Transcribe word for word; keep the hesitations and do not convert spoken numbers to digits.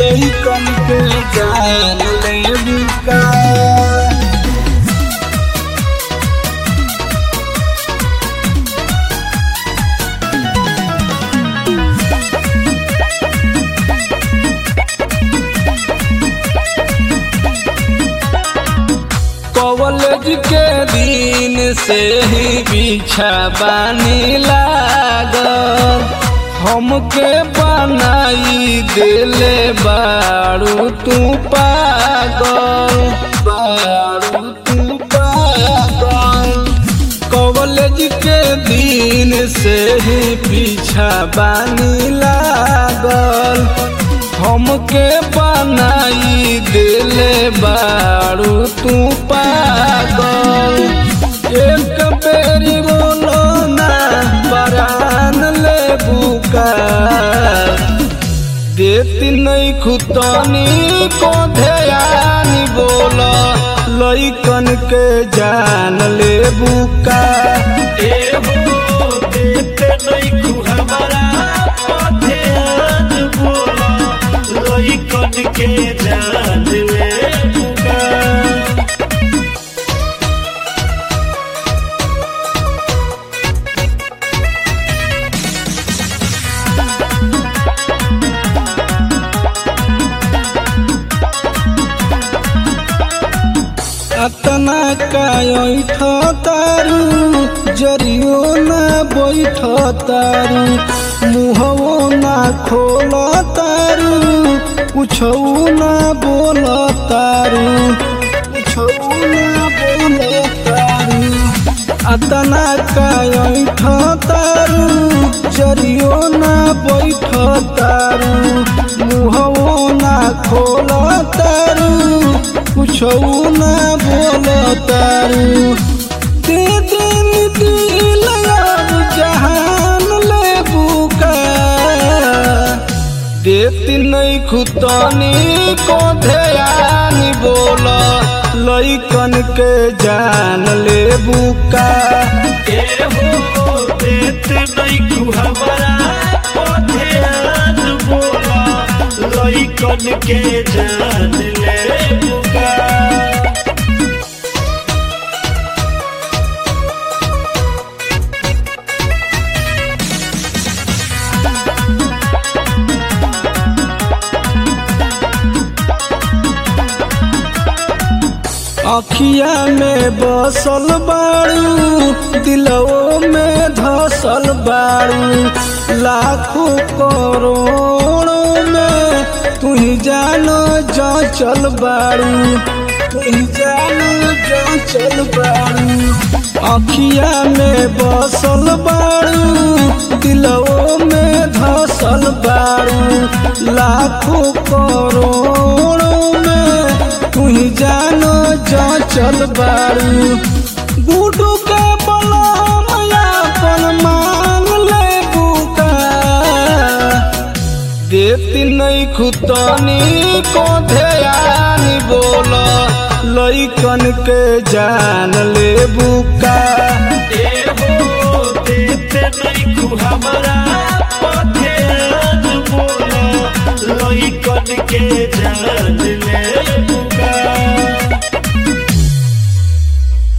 लइकन के जान ले का। कॉलेज के दिन से ही पीछा बानी लागल, हमके बनाई देले बारू तू पागल, बारू तू पागल। कॉलेज के दिन से ही पीछा बानी लागल, हमके बनाई देले बारू तू पागल। एक बेरी बोलो ना परान ले बुका, देती नहीं खुतनी को ध्यान बोला लइकन के जान ले बुका। देते नहीं खु हमारा ध्यान बोला लइकन के जान ले बुका। अतना कायठ तारू जरियो ना बैठ तारू, मुहवो ना खोल तारू, कुछो ना बोल तारू, कुछो ना बोल तारू। अतना कायठ तारू जरियो ना बैठ तारू, मुहवो ना खोल तारू, कुछो ना बोल तारू। दे दिन दिल अब जहान ले बुका, देती नहीं खुतनी को ध्यान बोला लइकन के जान ले बुका। देते नहीं खु हमारा ध्यान बोला लइकन के जान ले बुका। अखिया में बसल बारू, दिलवो में धसल बारू, लाखों करोड़ों में तू ही जानो जा चल बारू, तू ही जानो जा चल बारू। अखिया में बसल बारू, दिलवो में धसल बारू, लाखों करोड़ों में तू ही जानो जा चल बारू। गुडू के बलम अपन मांग ले बुका, देती नहीं खुतनी को ध्यान बोला लइकन के जान ले बुका। देते नहीं खु हमारा ध्यान बोला लइकन के जान